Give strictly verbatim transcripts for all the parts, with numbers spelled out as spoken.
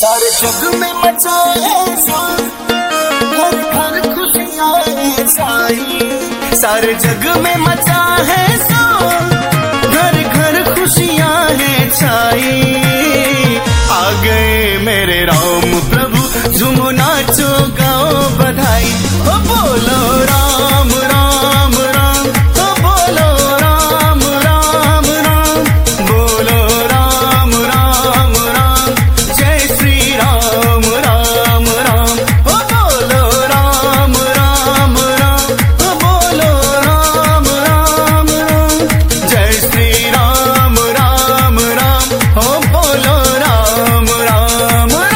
सारे जग में मचाए शोर, हर घर खुशियाँ है छाई। सारे जग में मचा है शोर, घर घर खुशियाँ है छाई। आ गए मेरे राम प्रभु, झूमो नाचो गाओ बधाई। ओ बोलो राम राम राम, ओ बोलो राम राम राम, बोलो राम राम राम, जय श्री राम राम राम। ओ बोलो राम राम राम, ओ बोलो राम राम राम, जय श्री राम राम राम, ओ बोलो राम राम राम।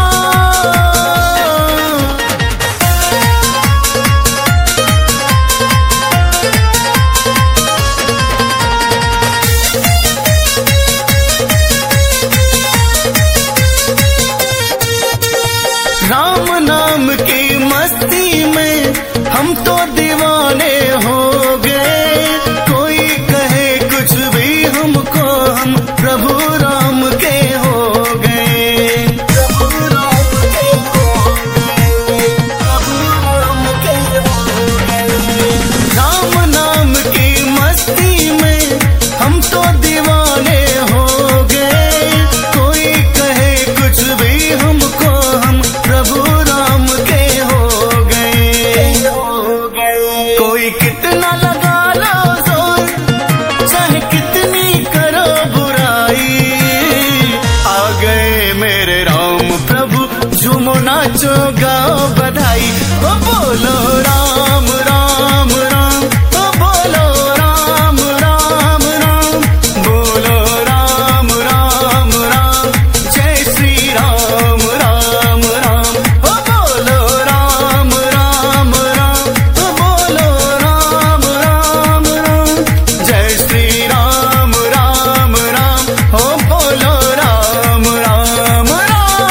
राम नाम की मस्ती में हम तो दीवाने हो गए। कोई कहे कुछ भी हमको, हम प्रभु राम के हो गए। प्रभु राम के हो गए, प्रभु राम के हो गए। राम नाम की मस्ती में हम तो दीवाने हो गए। कोई कहे कुछ भी हमको, हम प्रभु राम के हो गए। कोई कितना लगा लो जोर, चाहे कितनी करो बुराई। आ गए मेरे राम प्रभु, झूमो नाचो गाओ बधाई। ओ बोलो राम राम राम, ओ बोलो राम राम राम, बोलो राम राम राम, जय श्री राम राम राम। ओ बोलो राम राम राम, ओ बोलो राम राम राम, जय श्री राम राम राम, ओ बोलो राम राम राम।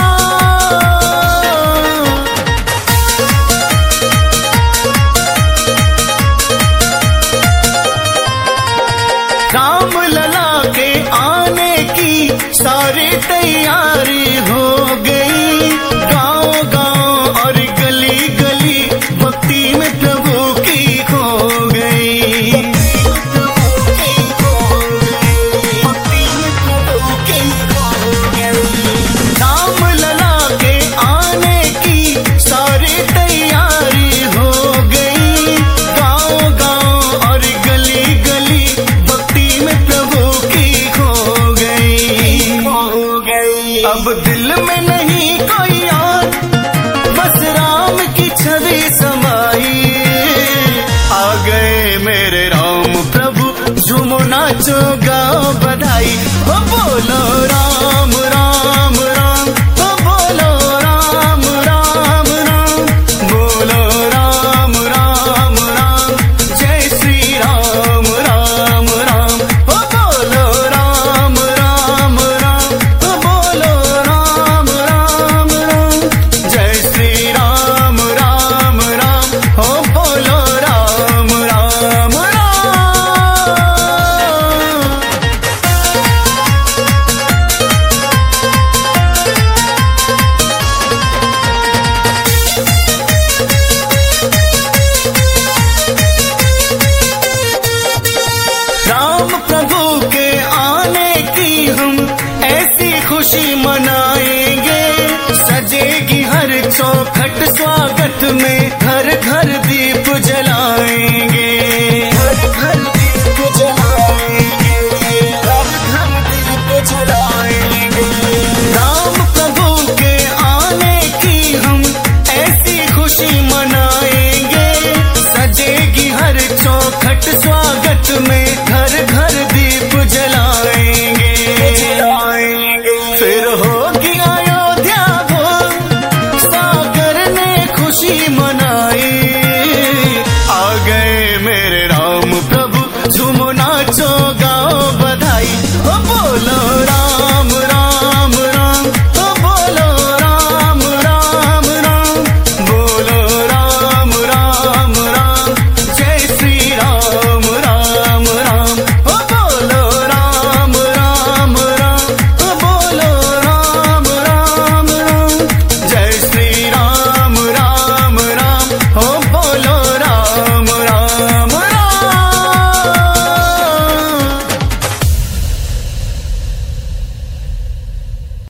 राम लला के आने की सारी तैयारी हो गई। गांव गांव और गली गली भक्ति में प्रभु की खो गई। भक्ति में प्रभु की खो गई। राम लला के आने की सारी तैयारी हो गई। गांव गांव और गली गली भक्ति में प्रभु की खो गई। हो गई अब दिल में नहीं कोई और, बस राम की छवि समाई। आ गए मेरे राम प्रभु, झूमो नाचो गाओ बधाई। ओ बोलो राम राम राम, ओ बोलो राम राम राम, बोलो राम राम राम, जय श्री राम राम राम। ओ बोलो राम राम राम, ओ बोलो राम राम राम, जय श्री राम राम राम, ओ बोलो राम राम राम। राम प्रभु के आने की हम ऐसी खुशी मनाएंगे। सजेगी हर चौखट स्वागत में, घर घर